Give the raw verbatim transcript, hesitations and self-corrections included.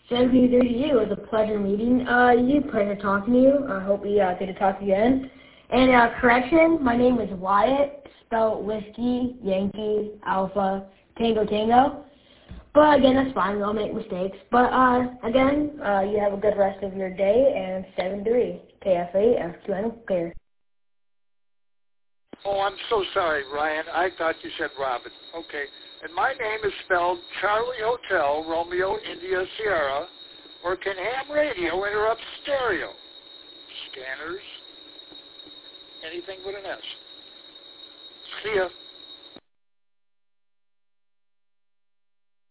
seventy-three to you. It was a pleasure meeting uh, you. Pleasure talking to you. I hope we uh, get to talk again. And uh, correction, my name is Wyatt, spelled Whiskey, Yankee, Alpha, Tango, Tango. But again, that's fine. We all make mistakes. But uh, again, uh, you have a good rest of your day. And seven three, K F A F Q N, clear. Oh, I'm so sorry, Ryan. I thought you said Robin. Okay. And my name is spelled Charlie Hotel, Romeo, India, Sierra, or can ham radio interrupt stereo? Scanners, anything but an S. See ya.